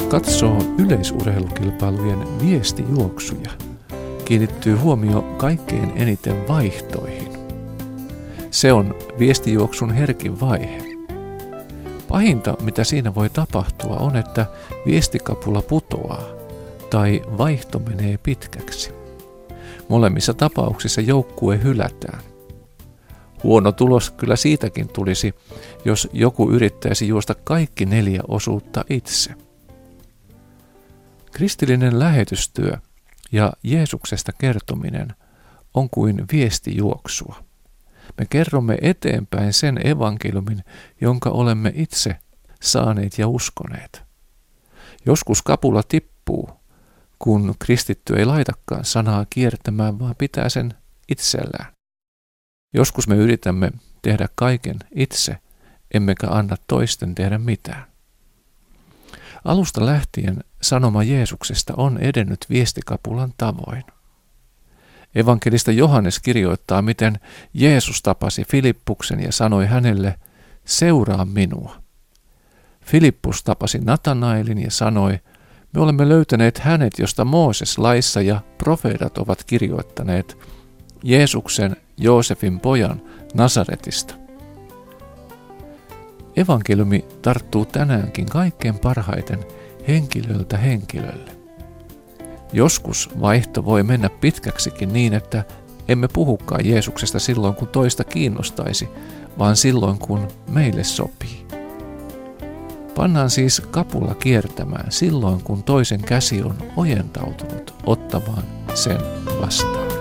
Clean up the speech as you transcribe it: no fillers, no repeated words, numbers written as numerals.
katsoo yleisurheilukilpailujen viestijuoksuja, kiinnittyy huomio kaikkein eniten vaihtoihin. Se on viestijuoksun herkin vaihe. Pahinta, mitä siinä voi tapahtua, on, että viestikapula putoaa tai vaihto menee pitkäksi. Molemmissa tapauksissa joukkue hylätään. Huono tulos kyllä siitäkin tulisi, jos joku yrittäisi juosta kaikki 4 osuutta itse. Kristillinen lähetystyö ja Jeesuksesta kertominen on kuin viestijuoksua. Me kerromme eteenpäin sen evankeliumin, jonka olemme itse saaneet ja uskoneet. Joskus kapula tippuu, kun kristitty ei laitakaan sanaa kiertämään, vaan pitää sen itsellään. Joskus me yritämme tehdä kaiken itse, emmekä anna toisten tehdä mitään. Alusta lähtien sanoma Jeesuksesta on edennyt viestikapulan tavoin. Evankelista Johannes kirjoittaa, miten Jeesus tapasi Filippuksen ja sanoi hänelle, seuraa minua. Filippus tapasi Natanaelin ja sanoi, me olemme löytäneet hänet, josta Mooses laissa ja profeetat ovat kirjoittaneet, Jeesuksen, Joosefin pojan, Nasaretista. Evankeliumi tarttuu tänäänkin kaikkein parhaiten henkilöltä henkilölle. Joskus vaihto voi mennä pitkäksikin niin, että emme puhukaan Jeesuksesta silloin, kun toista kiinnostaisi, vaan silloin, kun meille sopii. Pannaan siis kapula kiertämään silloin, kun toisen käsi on ojentautunut ottamaan sen vastaan.